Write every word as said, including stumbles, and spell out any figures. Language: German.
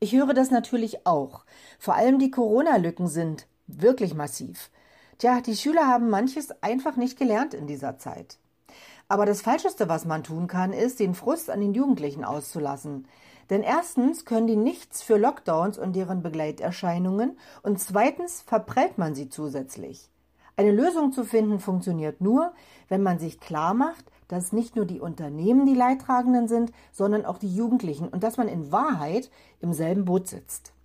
Ich höre das natürlich auch. Vor allem die Corona-Lücken sind wirklich massiv. Tja, die Schüler haben manches einfach nicht gelernt in dieser Zeit. Aber das Falscheste, was man tun kann, ist, den Frust an den Jugendlichen auszulassen. Denn erstens können die nichts für Lockdowns und deren Begleiterscheinungen und zweitens verprellt man sie zusätzlich. Eine Lösung zu finden funktioniert nur, wenn man sich klar macht, dass nicht nur die Unternehmen die Leidtragenden sind, sondern auch die Jugendlichen und dass man in Wahrheit im selben Boot sitzt.